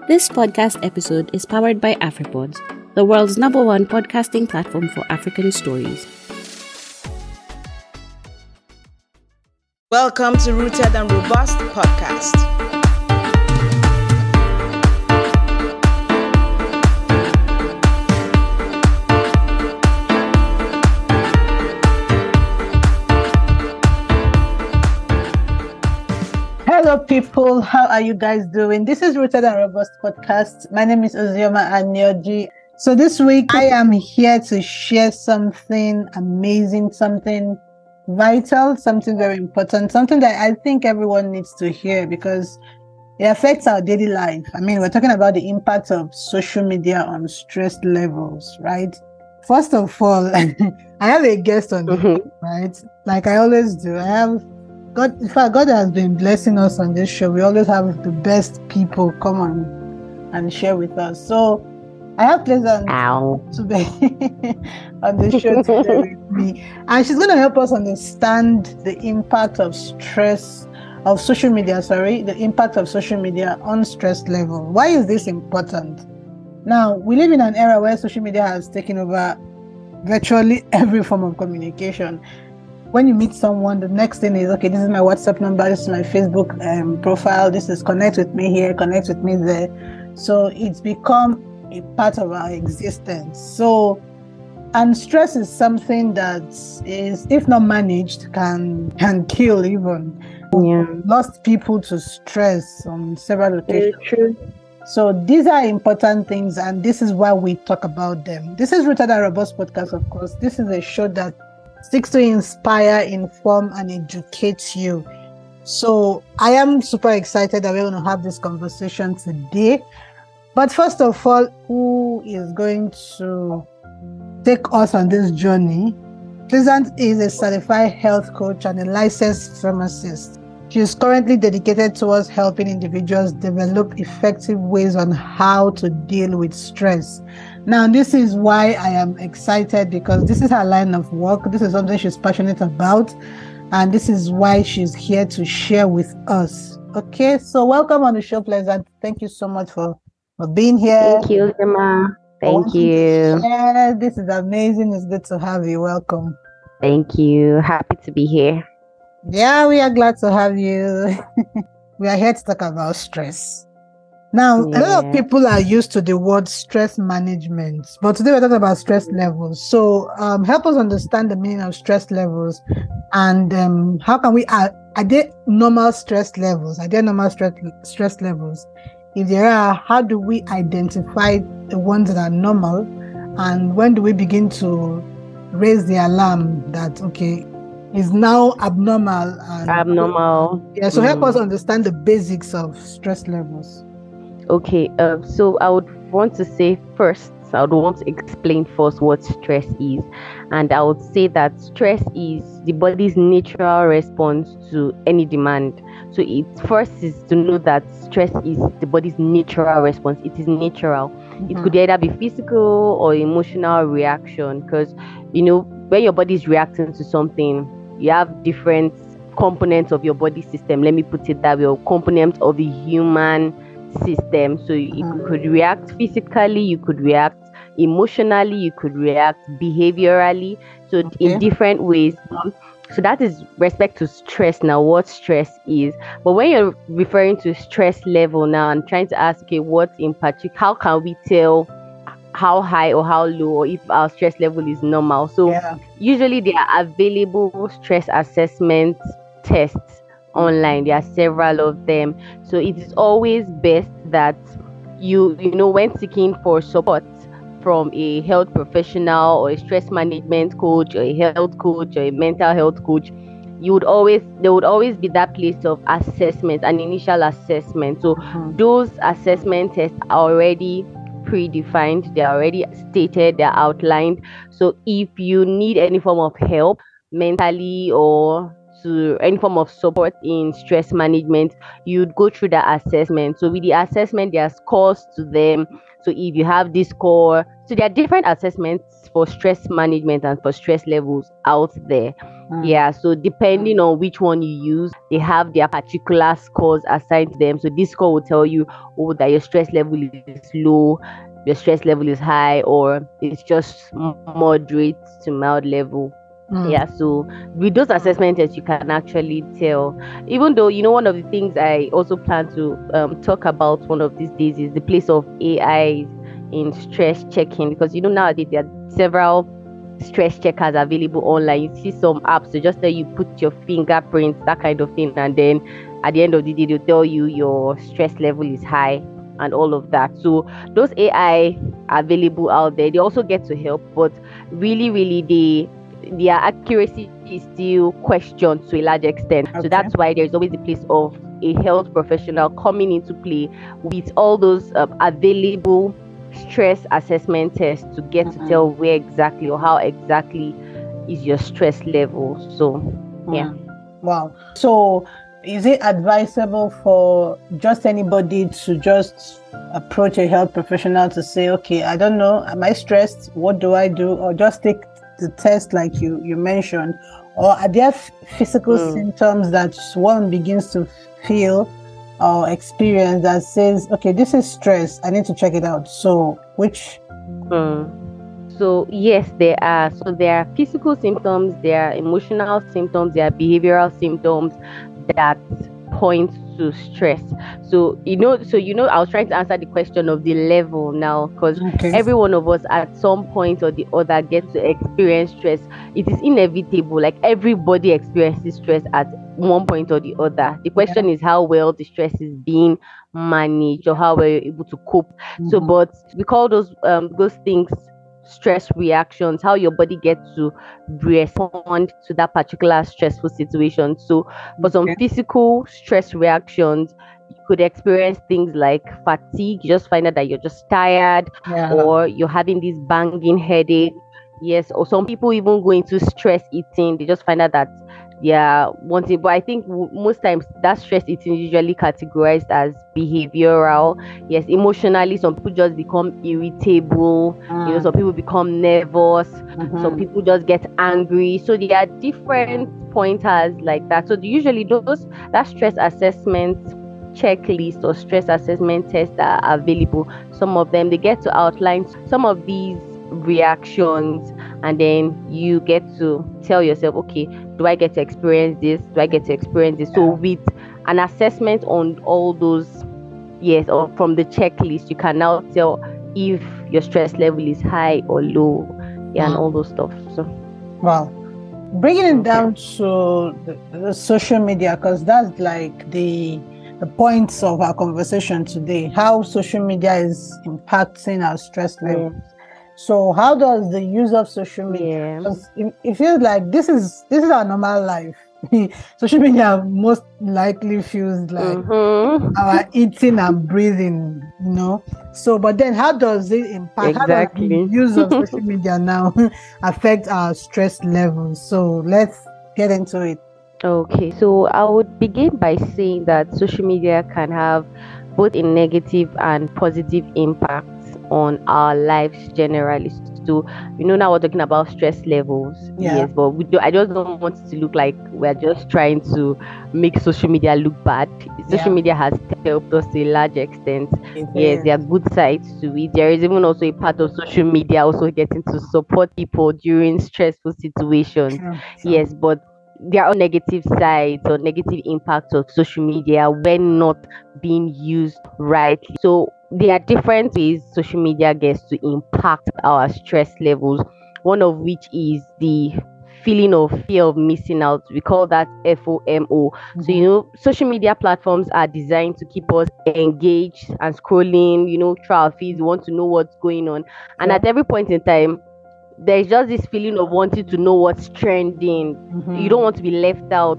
This podcast episode is powered by AfriPods, the world's #1 podcasting platform for African stories. Welcome to Rooted and Robust Podcast. Hello, people. How are you guys doing? This is Rooted and Robust Podcast. My name is Ozioma Anyoji. So this week, I am here to share something amazing, something vital, something very important, something that I think everyone needs to hear because it affects our daily life. I mean, we're talking about the impact of social media on stress levels, right? First of all, I have a guest on the right? Like I always do. God has been blessing us on this show. We always have the best people come on and share with us. So I have pleasure to be on the show today with me. And she's going to help us understand the impact of social media on stress level. Why is this important? Now, we live in an era where social media has taken over virtually every form of communication. When you meet someone, the next thing is, okay, this is my WhatsApp number, this is my Facebook profile, this is connect with me here, connect with me there. So it's become a part of our existence. So, and stress is something that is, if not managed, can kill even. Yeah. Lost people to stress on several occasions. Very true. So these are important things, and this is why we talk about them. This is Rooted and Robust Podcast, of course. This is a show that seeks to inspire, inform, and educate you. So I am super excited that we're going to have this conversation today. But first of all, who is going to take us on this journey? Pleasant is a certified health coach and a licensed pharmacist. She is currently dedicated towards helping individuals develop effective ways on how to deal with stress. Now, this is why I am excited, because this is her line of work. This is something she's passionate about. And this is why she's here to share with us. Okay, so welcome on the show, Pleasant. Thank you so much for being here. Thank you, Emma. Thank you. This is amazing. It's good to have you. Welcome. Thank you. Happy to be here. Yeah, we are glad to have you. We are here to talk about stress. Now, a lot of people are used to the word stress management, but today we're talking about stress levels. So help us understand the meaning of stress levels, and how can we, are there normal stress levels? Are there normal stress levels? If there are, how do we identify the ones that are normal? And when do we begin to raise the alarm that, okay, is now abnormal? Yeah, so help us understand the basics of stress levels. Okay, so I would want to say first, I would want to explain first what stress is. And I would say that stress is the body's natural response to any demand. So it first is to know that stress is the body's natural response. It is natural. It could either be physical or emotional reaction, because, when your body is reacting to something, you have different components of your body system. Let me put it that way, or components of the human system. So you could react physically, you could react emotionally, you could react behaviorally, so in different ways. So that is respect to stress. Now, what stress is. But when you're referring to stress level now, I'm trying to ask, okay, what in particular, how can we tell how high or how low, or if our stress level is normal? So usually there are available stress assessment tests online. There are several of them. So it is always best that you when seeking for support from a health professional or a stress management coach or a health coach or a mental health coach, there would always be that place of assessment, an initial assessment. So those assessment tests are already predefined, they're already stated, they're outlined. So if you need any form of help mentally or to any form of support in stress management, you'd go through the assessment. So with the assessment, there are scores to them. So if you have this score, so there are different assessments for stress management and for stress levels out there. Yeah, so depending on which one you use, they have their particular scores assigned to them. So this score will tell you, oh, that your stress level is low, your stress level is high, or it's just moderate to mild level. Yeah, so with those assessment tests, you can actually tell. Even though, one of the things I also plan to talk about one of these days is the place of AI in stress checking, because nowadays there are several stress checkers available online. You see some apps to just tell you put your fingerprints, that kind of thing, and then at the end of the day they'll tell you your stress level is high and all of that. So those AI are available out there. They also get to help, but really their accuracy is still questioned to a large extent. Okay. So that's why there's always the place of a health professional coming into play with all those available stress assessment tests to get to tell where exactly or how exactly is your stress level. So yeah. Wow. So is it advisable for just anybody to just approach a health professional to say, okay, I don't know, am I stressed? What do I do? Or just take the test like you mentioned? Or are there physical symptoms that one begins to feel or experience that says, okay, this is stress, I need to check it out? So which? So yes, there are. So there are physical symptoms, there are emotional symptoms, there are behavioral symptoms that point to stress. So I was trying to answer the question of the level now, because every one of us at some point or the other gets to experience stress. It is inevitable. Like everybody experiences stress at one point or the other. The question is how well the stress is being managed or how well you're able to cope. So, but we call those things stress reactions, how your body gets to respond to that particular stressful situation. So for some physical stress reactions, you could experience things like fatigue. You just find out that you're just tired, or you're having this banging headache. Yes, or some people even go into stress eating. They just find out that wanting, but I think most times that stress eating is usually categorized as behavioral. Yes, emotionally, some people just become irritable. Some people become nervous. Some people just get angry. So there are different pointers like that. So usually that stress assessment checklist or stress assessment tests that are available, some of them, they get to outline some of these reactions, and then you get to tell yourself, okay, do I get to experience this? Do I get to experience this? So with an assessment on all those, or from the checklist, you can now tell if your stress level is high or low, and all those stuff. So wow. Bringing it down to the social media, because that's like the points of our conversation today, how social media is impacting our stress levels. So how does the use of social media, because it feels like this is our normal life. Social media most likely feels like our eating and breathing, So, but then how does it impact? How does the use of social media now affect our stress levels? So let's get into it. Okay, so I would begin by saying that social media can have both a negative and positive impact on our lives generally. So now we're talking about stress levels, yes, but I just don't want it to look like we're just trying to make social media look bad. Social media has helped us to a large extent. Yes, there are good sides to it. There is even also a part of social media also getting to support people during stressful situations. Yes, but there are negative sides or negative impacts of social media when not being used rightly. So there are different ways social media gets to impact our stress levels, one of which is the feeling of fear of missing out. We call that FOMO. So social media platforms are designed to keep us engaged and scrolling, through our feeds. We want to know what's going on, and at every point in time there's just this feeling of wanting to know what's trending. You don't want to be left out.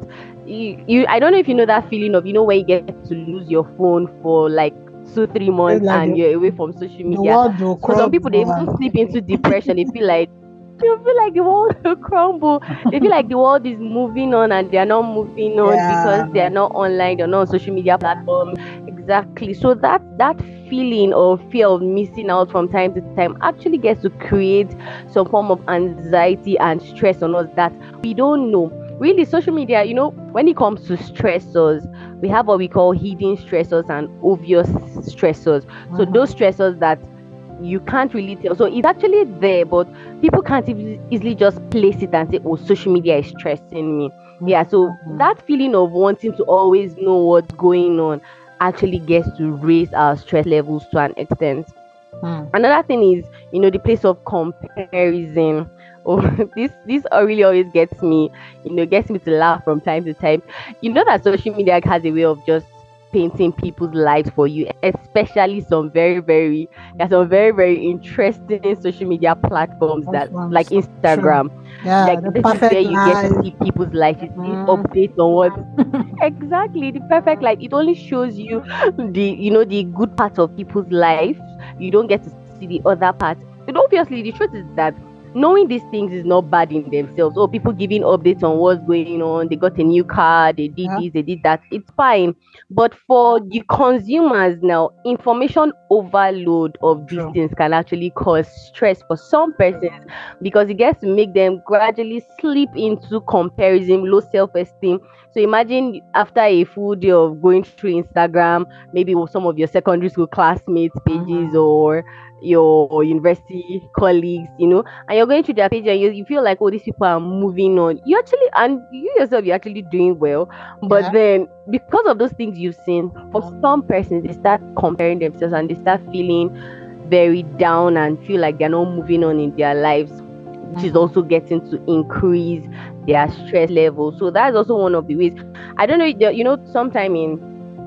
I don't know if you know that feeling of when you get to lose your phone for like 2-3 months and you're away from social media. So some people, they even slip into depression. They feel like You feel like the world will crumble. They feel like the world is moving on and they're not moving on because they're not online, they're not on social media platforms. Exactly. So that feeling of fear of missing out from time to time actually gets to create some form of anxiety and stress on us that we don't know. Really, social media, when it comes to stressors, we have what we call hidden stressors and obvious stressors. So those stressors that you can't really tell. So it's actually there, but people can't easily just place it and say, oh, social media is stressing me. Yeah, so that feeling of wanting to always know what's going on actually gets to raise our stress levels to an extent. Another thing is, the place of comparison. Oh, this really always gets me to laugh from time to time. That social media has a way of just painting people's lives for you, especially some very, very interesting social media platforms like Instagram. Yeah, like this is where you get to see people's life. You see updates on what exactly the perfect life. It only shows you the good part of people's lives. You don't get to see the other part. And obviously, the truth is that knowing these things is not bad in themselves. Oh, people giving updates on what's going on, they got a new car, they did this, they did that, it's fine. But for the consumers now, information overload of these things can actually cause stress for some persons because it gets to make them gradually slip into comparison, low self-esteem. So imagine after a full day of going through Instagram, maybe with some of your secondary school classmates' pages or your university colleagues, and you're going through their page and you feel like, oh, these people are moving on. You yourself, you're actually doing well. But then because of those things you've seen, for some persons, they start comparing themselves and they start feeling very down and feel like they're not moving on in their lives, which is also getting to increase their stress level. So that's also one of the ways. I don't know, sometime in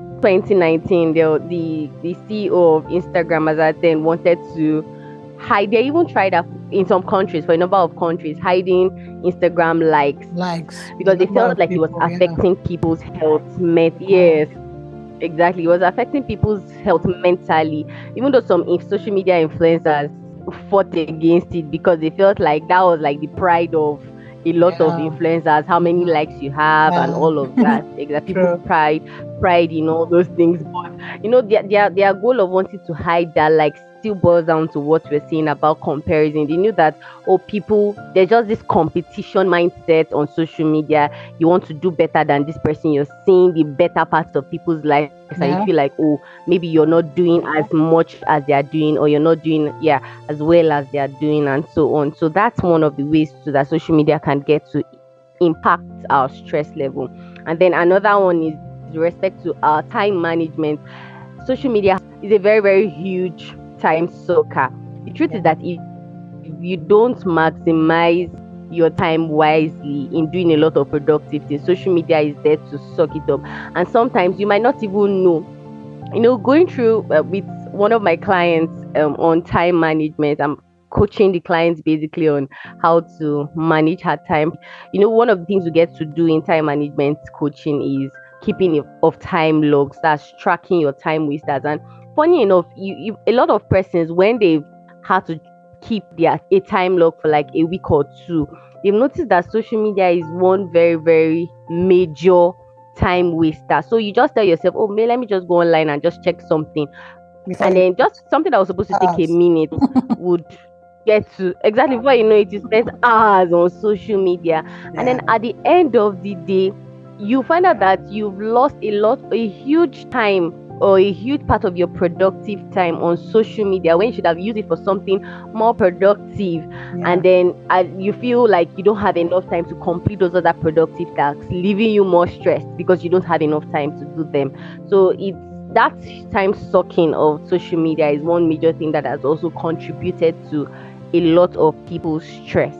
2019, the CEO of Instagram as at then wanted to hide. They even tried that in some countries, for a number of countries, hiding Instagram likes because they felt like it was affecting people's health. Yes, exactly. It was affecting people's health mentally. Even though some social media influencers fought against it because they felt like that was like the pride of a lot of influencers, how many likes you have and all of that. Exactly. People's pride in all those things. But their goal of wanting to hide that still boils down to what we're saying about comparison. They knew that people, there's just this competition mindset on social media. You want to do better than this person. You're seeing the better parts of people's lives and you feel like, oh, maybe you're not doing as much as they are doing, or you're not doing as well as they are doing, and so on. So that's one of the ways that social media can get to impact our stress level. And then another one is with respect to our time management. Social media is a very, very huge time sucker. The truth is that if you don't maximize your time wisely in doing a lot of productive things, social media is there to suck it up. And sometimes you might not even know. Going through with one of my clients on time management, I'm coaching the clients basically on how to manage her time. One of the things we get to do in time management coaching is keeping of time logs. That's tracking your time wasters. And funny enough, a lot of persons, when they've had to keep a time log for like a week or two, they've noticed that social media is one very, very major time waster. So you just tell yourself, oh, let me just go online and just check something. And then just something that was supposed to take a minute would get to, exactly before you know it, you spend hours on social media. And then at the end of the day, you find out that you've lost a huge time or a huge part of your productive time on social media when you should have used it for something more productive. And then you feel like you don't have enough time to complete those other productive tasks, leaving you more stressed because you don't have enough time to do them. So it's that time sucking of social media is one major thing that has also contributed to a lot of people's stress.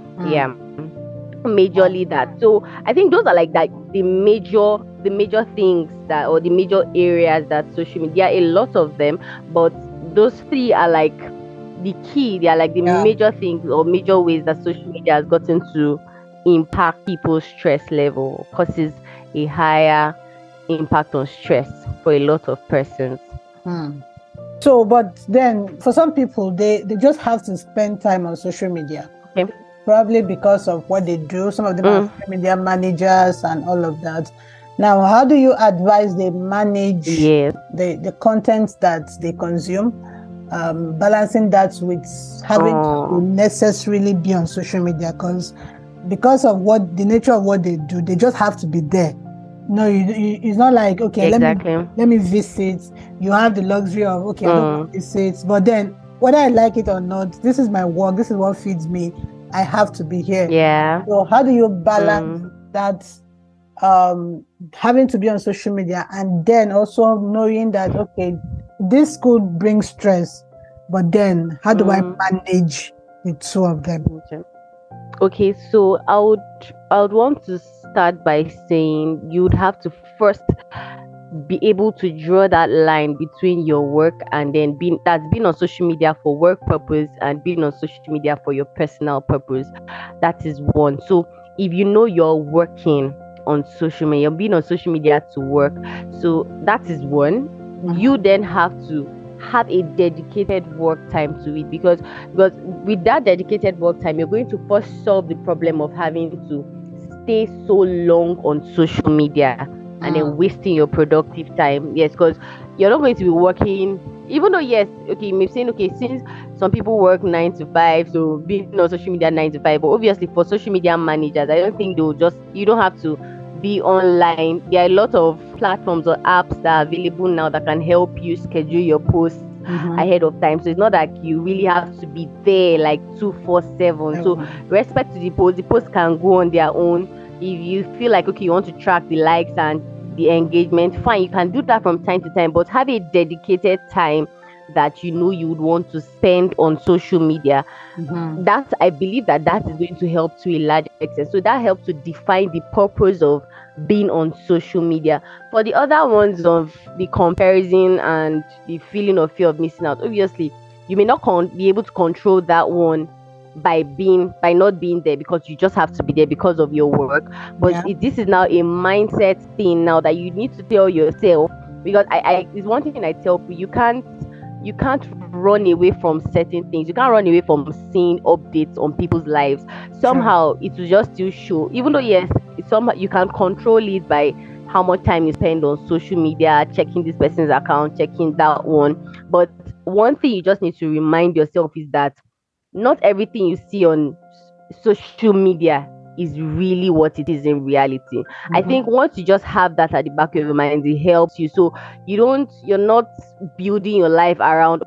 Majorly that. So I think those are like that the major things that, or the major areas that social media, a lot of them, but those three are like the key. They are like the major things or major ways that social media has gotten to impact people's stress level, causes a higher impact on stress for a lot of persons. So, but then for some people, they just have to spend time on social media. probably because of what they do. Some of them are social media managers and all of that. Now, how do you advise they manage the content that they consume, balancing that with having to necessarily be on social media? Because of what the nature of what they do, they just have to be there. No, it's not like, okay, let me visit. You have the luxury of, okay, I don't want to visit, but then whether I like it or not, this is my work, this is what feeds me, I have to be here. Yeah. So how do you balance that, having to be on social media, and then also knowing that, okay, this could bring stress, but then how do I manage the two of them? Okay, so I would want to start by saying you'd have to first be able to draw that line between your work and then being on social media for work purpose and being on social media for your personal purpose. That is one. So if you know you're working on social media, you're being on social media to work, so that is one. You then have to have a dedicated work time to it, because with that dedicated work time, you're going to first solve the problem of having to stay so long on social media and then wasting your productive time. Yes, because you're not going to be working, even though, yes, okay, you may be saying, okay, since some people work 9 to 5, so being on social media 9 to 5, but obviously for social media managers, I don't think you don't have to be online. There are a lot of platforms or apps that are available now that can help you schedule your posts ahead of time. So it's not like you really have to be there like 247. So respect to the posts can go on their own. If you feel like, okay, you want to track the likes and the engagement, fine, you can do that from time to time, but have a dedicated time that you know you would want to spend on social media. I believe that is going to help to a large extent. So that helps to define the purpose of being on social media. For the other ones of the comparison and the feeling of fear of missing out, obviously you may not be able to control that one by not being there, because you just have to be there because of your work. But this is now a mindset thing now that you need to tell yourself, because I it's one thing I tell people: you can't run away from certain things. You can't run away from seeing updates on people's lives. Somehow it will just still show, even though yes, somehow you can control it by how much time you spend on social media, checking this person's account, checking that one. But one thing you just need to remind yourself is that not everything you see on social media is really what it is in reality. I think once you just have that at the back of your mind, it helps you. So you're not building your life around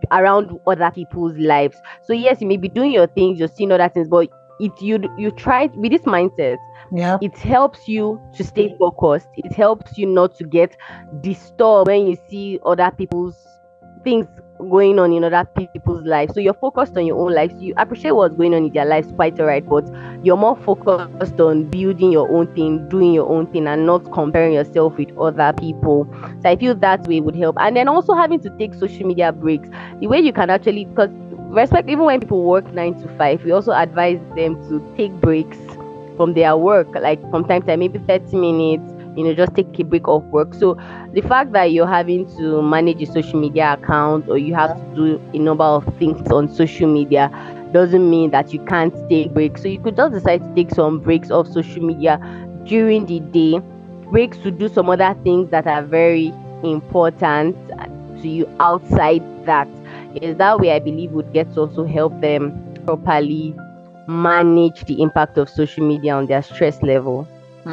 other people's lives. So yes, you may be doing your things, you're seeing other things, but you try with this mindset. Yeah, it helps you to stay focused. It helps you not to get disturbed when you see other people's things going on in other people's lives. So you're focused on your own life. You appreciate what's going on in their lives, quite alright, but you're more focused on building your own thing, doing your own thing, and not comparing yourself with other people. So I feel that way would help. And then also having to take social media breaks. The way you can actually, because respect, even when people work 9 to 5, we also advise them to take breaks from their work, like from time to time, maybe 30 minutes, just take a break off work. So the fact that you're having to manage a social media account, or you have to do a number of things on social media, doesn't mean that you can't take breaks. So you could just decide to take some breaks off social media during the day, breaks to do some other things that are very important to you outside that. Is that way I believe would get to also help them properly manage the impact of social media on their stress level.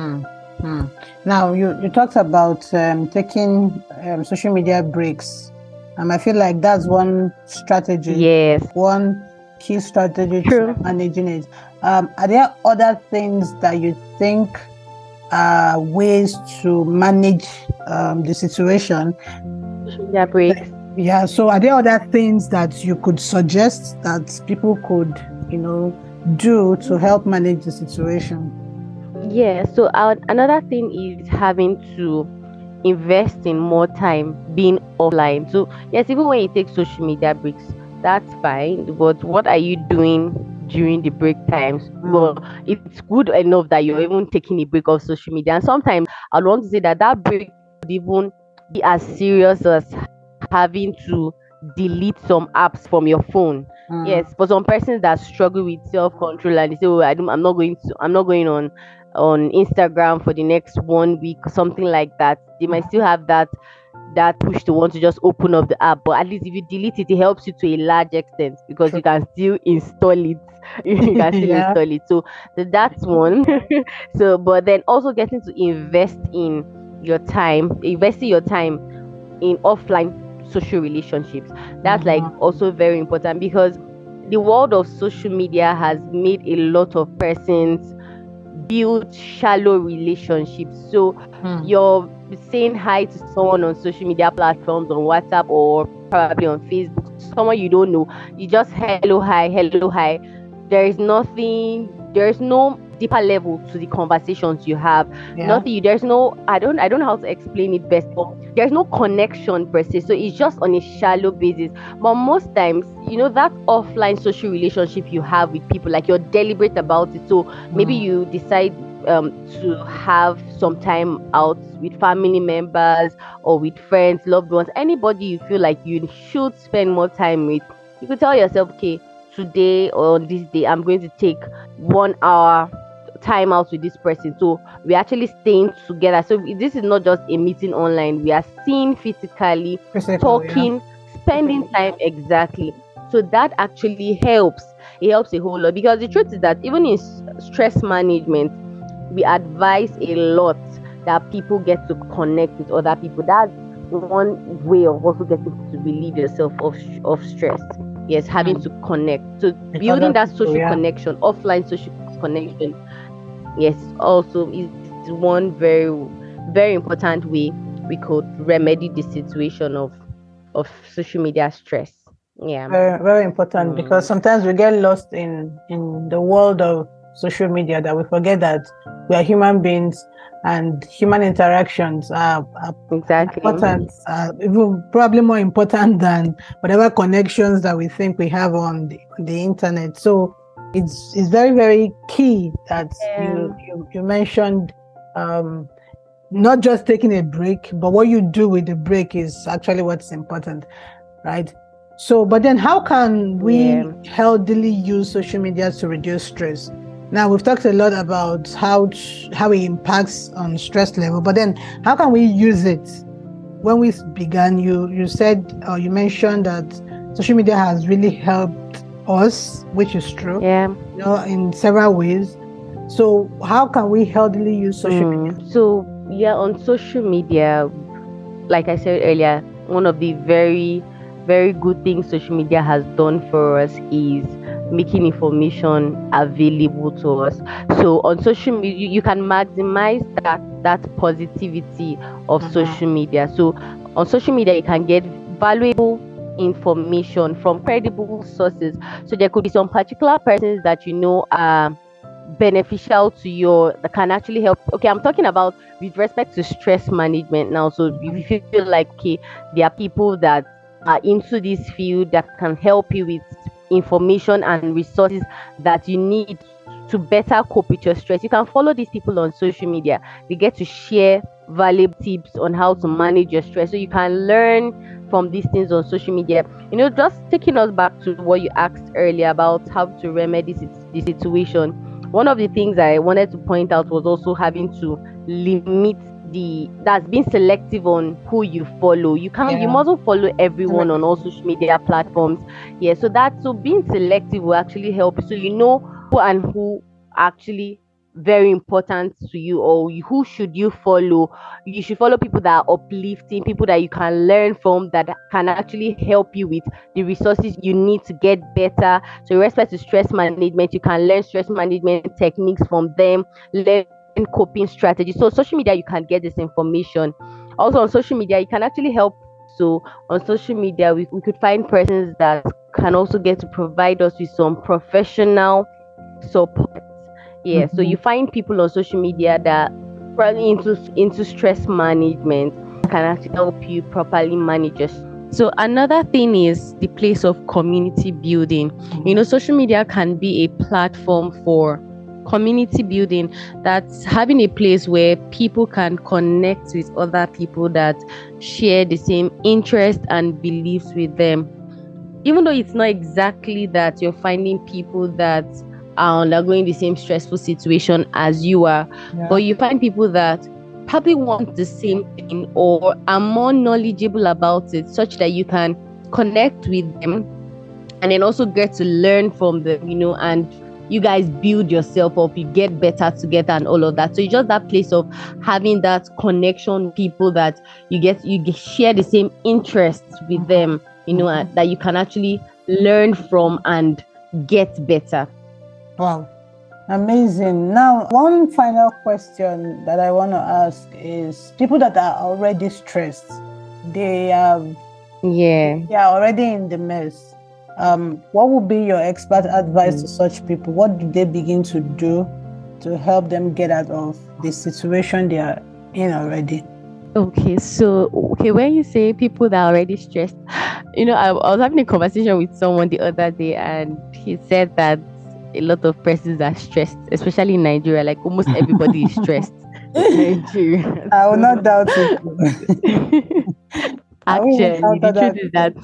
Now, you talked about taking social media breaks. I feel like that's one strategy. Yes. One key strategy to managing it. Are there other things that you think are ways to manage the situation? Social media breaks. Yeah. So are there other things that you could suggest that people could, do to help manage the situation? Yeah, so another thing is having to invest in more time being offline. So yes, even when you take social media breaks, that's fine, but what are you doing during the break times? Well, it's good enough that you're even taking a break of social media, and sometimes I'd want to say that break would even be as serious as having to delete some apps from your phone. Yes, for some persons that struggle with self-control and they say, "Oh, I'm not going on Instagram for the next 1 week," or something like that. They might still have that push to want to just open up the app. But at least if you delete it, it helps you to a large extent because True. you can still install it. You can still Yeah. install it. So that's one. So, but then also getting to investing your time in offline social relationships. That's like also very important because the world of social media has made a lot of persons build shallow relationships. So you're saying hi to someone on social media platforms, on WhatsApp or probably on Facebook, someone you don't know, you just hello hi. There's no deeper level to the conversations you have. There's no, I don't know how to explain it best, but there's no connection per se. So it's just on a shallow basis. But most times, that offline social relationship you have with people, like you're deliberate about it. So maybe you decide to have some time out with family members or with friends, loved ones, anybody you feel like you should spend more time with. You could tell yourself, okay, today or on this day, I'm going to take 1 hour time out with this person. So we're actually staying together. So this is not just a meeting online. We are seeing physically, talking, spending time. Exactly. So that actually helps. It helps a whole lot because the truth is that even in stress management, we advise a lot that people get to connect with other people. That's one way of also getting to relieve yourself of stress. Yes, having to connect. So building that social connection, offline social connection, yes, also is one very, very important way we could remedy the situation of social media stress. Yeah. Very, very important because sometimes we get lost in the world of social media that we forget that we are human beings and human interactions are exactly important, even probably more important than whatever connections that we think we have on the internet. So it's very, very key that you mentioned not just taking a break, but what you do with the break is actually what's important, right? So, but then how can we healthily use social media to reduce stress? Now, we've talked a lot about how it impacts on stress level, but then how can we use it? When we began, you said, or you mentioned that social media has really helped us, which is true, in several ways. So how can we healthily use social media? So, on social media, like I said earlier, one of the very, very good things social media has done for us is making information available to us. So on social media, you can maximize that positivity of social media. So on social media, you can get valuable information from credible sources. So there could be some particular persons that are beneficial to you that can actually help. Okay, I'm talking about with respect to stress management now. So if you feel like, okay, there are people that are into this field that can help you with information and resources that you need to better cope with your stress, you can follow these people on social media. They get to share valuable tips on how to manage your stress, so you can learn from these things on social media. Just taking us back to what you asked earlier about how to remedy the situation, one of the things I wanted to point out was also having to limit that's being selective on who you follow. You mustn't follow everyone on all social media platforms. So being selective will actually help, so who and who actually very important to you, or who should you follow. You should follow people that are uplifting, people that you can learn from, that can actually help you with the resources you need to get better. So in respect to stress management, you can learn stress management techniques from them, learn coping strategies. So social media, you can get this information. Also on social media, you can actually help. So on social media, we could find persons that can also get to provide us with some professional support. So you find people on social media that probably into stress management can actually help you properly manage your. So another thing is the place of community building. Social media can be a platform for community building. That's having a place where people can connect with other people that share the same interests and beliefs with them. even though it's not exactly that you're finding people that are undergoing the same stressful situation as you are, but you find people that probably want the same thing or are more knowledgeable about it, such that you can connect with them and then also get to learn from them, and you guys build yourself up, you get better together and all of that. So it's just that place of having that connection with people that you share the same interests with them, that you can actually learn from and get better. Wow. Amazing. Now, one final question that I want to ask is, people that are already stressed, they are already in the mess. What would be your expert advice to such people? What do they begin to do to help them get out of the situation they are in already? Okay, when you say people that are already stressed, I was having a conversation with someone the other day, and he said that a lot of persons are stressed, especially in Nigeria. Like almost everybody is stressed in Nigeria. I will not doubt it. Actually, the truth is that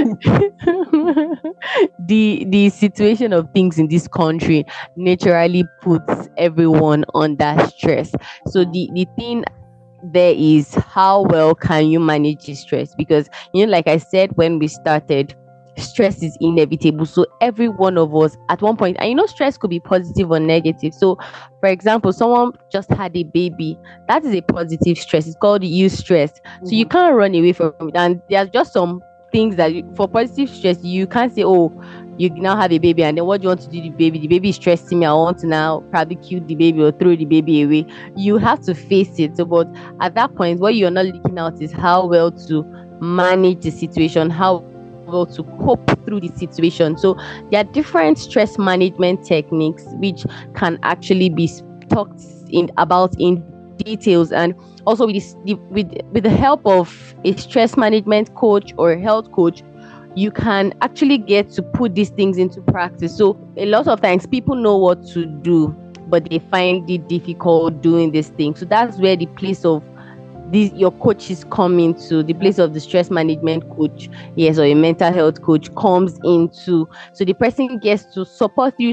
the situation of things in this country naturally puts everyone under stress. So the thing there is, how well can you manage your stress? Because like I said when we started, stress is inevitable. So every one of us at one point, and stress could be positive or negative. So for example, someone just had a baby, that is a positive stress. It's called eustress. So you can't run away from it. And there's just some things that for positive stress, you can't say, oh, you now have a baby and then what do you want to do to the baby is stressing me, I want to now probably kill the baby or throw the baby away. You have to face it. So but at that point, what you're not looking at is how well to manage the situation, how well to cope through the situation. So there are different stress management techniques which can actually be talked about in details, and also with the help of a stress management coach or a health coach, you can actually get to put these things into practice. So a lot of times people know what to do, but they find it difficult doing this thing. So that's where the place of your coaches come into, the place of the stress management coach, or a mental health coach comes into. So the person gets to support you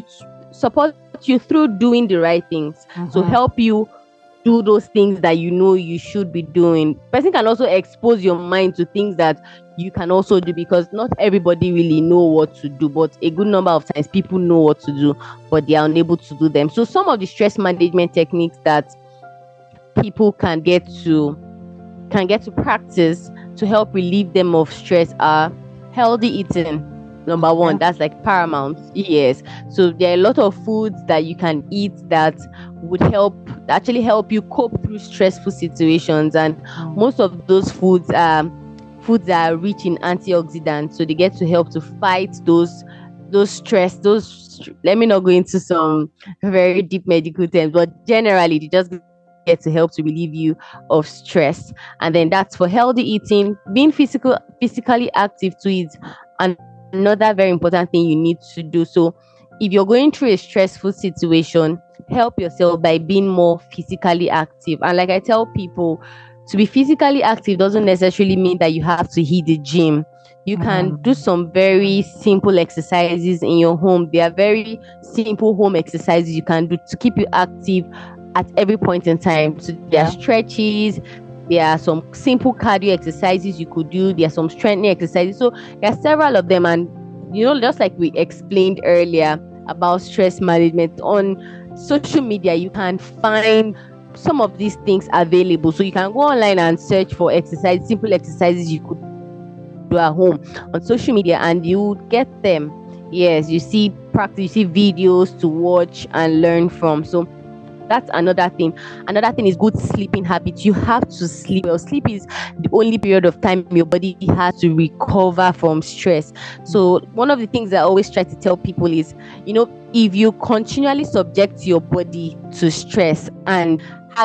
through doing the right things, to help you do those things that you should be doing. Person can also expose your mind to things that you can also do, because not everybody really know what to do, but a good number of times people know what to do, but they are unable to do them. So some of the stress management techniques that people can get to practice to help relieve them of stress are healthy eating. Number one, that's like paramount. Yes. So there are a lot of foods that you can eat that would actually help you cope through stressful situations. And most of those foods are rich in antioxidants. So they get to help to fight those stress, let me not go into some very deep medical terms, but generally they just get to help to relieve you of stress. And then that's for healthy eating. Being physically active too is another very important thing you need to do. So if you're going through a stressful situation, help yourself by being more physically active. And like I tell people, to be physically active doesn't necessarily mean that you have to hit the gym. You can do some very simple exercises in your home. There are very simple home exercises you can do to keep you active at every point in time. So there are stretches, there are some simple cardio exercises you could do, there are some strengthening exercises. So there are several of them, and just like we explained earlier about stress management, on social media you can find some of these things available. So you can go online and search for simple exercises you could do at home on social media, and you get them. Yes, you see practice, you see videos to watch and learn from. So that's another thing. Another thing is good sleeping habits. You have to sleep well. Sleep is the only period of time your body has to recover from stress. So one of the things I always try to tell people is, if you continually subject your body to stress and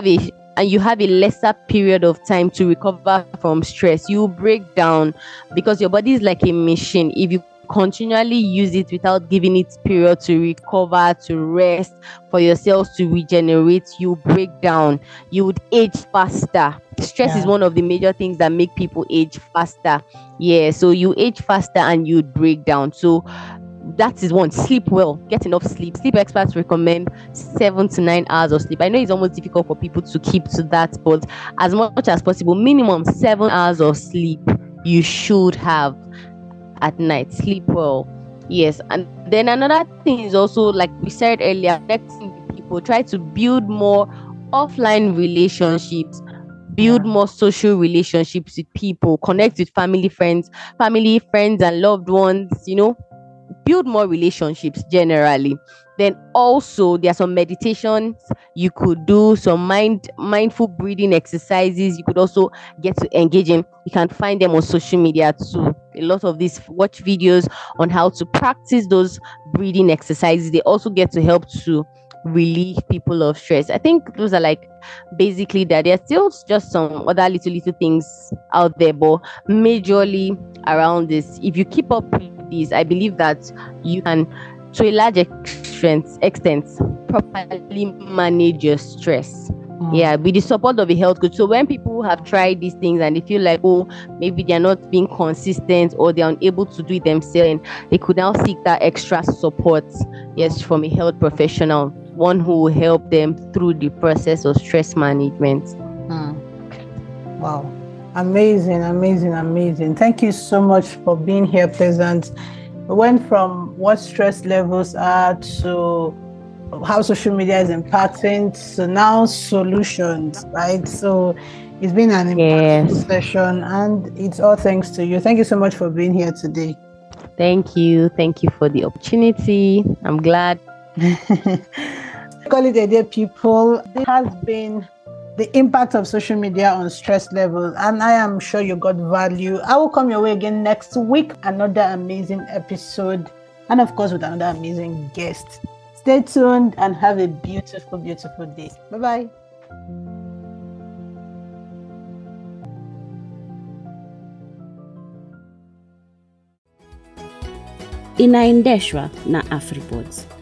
you have a lesser period of time to recover from stress, you break down, because your body is like a machine. If you continually use it without giving it period to recover, to rest, for your cells to regenerate, you break down. You would age faster. Stress is one of the major things that make people age faster. Yeah, so you age faster and you break down. So that is one. Sleep well. Get enough sleep. Sleep experts recommend 7 to 9 hours of sleep. I know it's almost difficult for people to keep to that, but as much as possible, minimum 7 hours of sleep you should have at night. Sleep well. Yes. And then another thing is also, like we said earlier, connecting with people. Try to build more offline relationships. Build more social relationships with people. Connect with family, friends and loved ones, build more relationships generally. Then also there are some meditations you could do, some mindful breathing exercises you could also get to engage in. You can find them on social media too. A lot of these watch videos on how to practice those breathing exercises. They also get to help to relieve people of stress. I think those are like basically that. There's still just some other little things out there, but majorly around this, if you keep up with these, I believe that you can, to a large extent, properly manage your stress. Yeah, with the support of a health coach. So when people have tried these things and they feel like, maybe they're not being consistent or they're unable to do it themselves, they could now seek that extra support, yes, from a health professional, one who will help them through the process of stress management. Wow. Amazing. Thank you so much for being here, Pleasant. We went from what stress levels are to how social media is impacting, so now solutions, right? So it's been an impactful session, and it's all thanks to you. Thank you so much for being here today. Thank you for the opportunity. I'm glad. Call it a day, people. This has been the impact of social media on stress levels, and I am sure you got value. I will come your way again next week, another amazing episode, and of course with another amazing guest. Stay tuned and have a beautiful day. Bye-bye. Inaindeshwa na AfriPods.